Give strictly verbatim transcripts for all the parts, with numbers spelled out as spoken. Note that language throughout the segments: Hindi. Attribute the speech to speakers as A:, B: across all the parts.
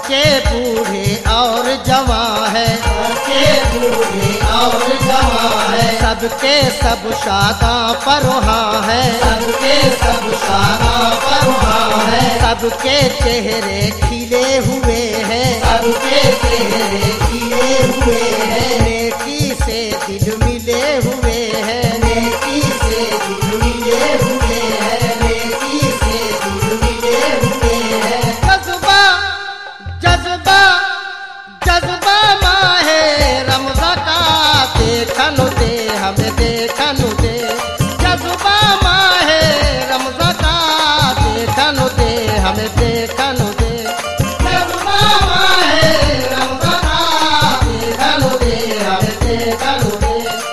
A: बच्चे बूढ़े और जवां है,
B: बच्चे बूढ़े और जवां है,
A: सबके सब शादा फरहा है,
B: सबके सब शादा फरहा है,
A: सबके चेहरे खिले हुए हैं,
B: सबके चेहरे खिले हुए हैं,
A: नेकी से दिल मिले हुए हैं,
B: नेकी से दिल मिले हुए हैं, नेकी से दिल मिले हुए हैं।
A: जज्बा जज्बा जज्बा माहे रमज़ा का देखन दे, हमें देखन दे, जज्बा माहे रमज़ा का देखन दे, हमें देखन दे,
B: जज्बा माहे रमज़ा का देखन दे, हमें देखन दे।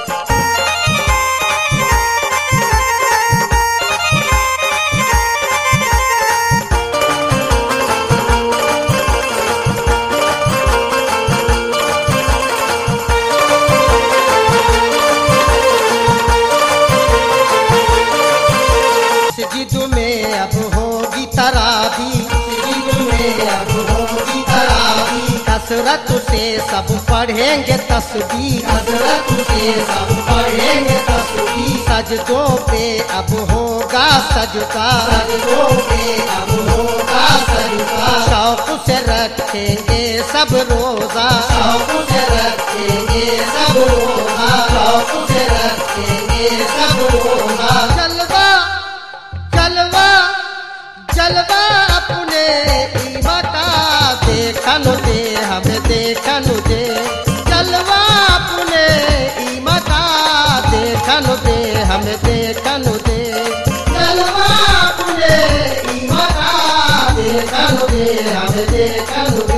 A: मस्जिद में अब होगी तरावी,
B: मस्जिद में अब होगी तरावी,
A: कसरत से सब पढ़ेंगे तस्बीह,
B: कसरत से सब पढ़ेंगे तस्बीह,
A: सजदों पे अब होगा सजदा,
B: सजदों पे अब होगा सजदा,
A: शौक से रखेंगे सब रोजा,
B: शौक से रखेंगे सब रोजा, शौक से रखेंगे सब रोजा।
A: जलवा जलवा जलवा अपने ईमा का देखन दे, हमें देखन दे, जलवा अपने ईमा का देखन दे, हमें देखन दे,
B: जलवा अपने ईमा का देखन दे, हमें देखन दे।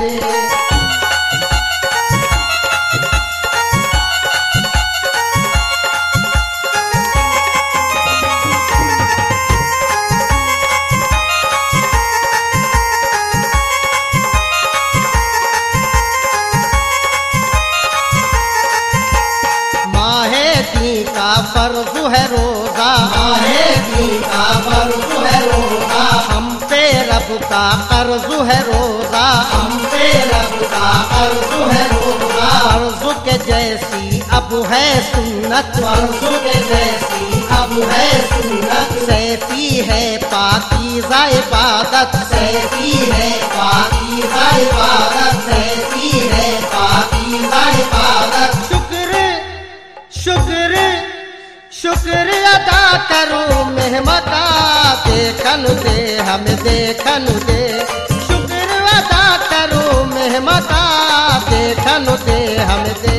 A: माहे दी का फर्ज है रोजा,
B: माहे दी का फर्ज है रोजा,
A: हम पे रब का कर्ज है रोजा,
B: हम पे रब का कर्ज है रोजा,
A: फर्ज के जैसी अब है सुन्नत,
B: फर्ज के जैसी अब है सुन्नत,
A: सैफी है पाकीज़ा इबादत,
B: सैफी है पाकीज़ा इबादत, सैफी है पाकीज़ा इबादत।
A: शुक्र शुक्र शुक्र अदा करो मेहमता देखन दे, हमें देखन दे, शुक्र अदा करो मेहमता देखन दे, हमें दे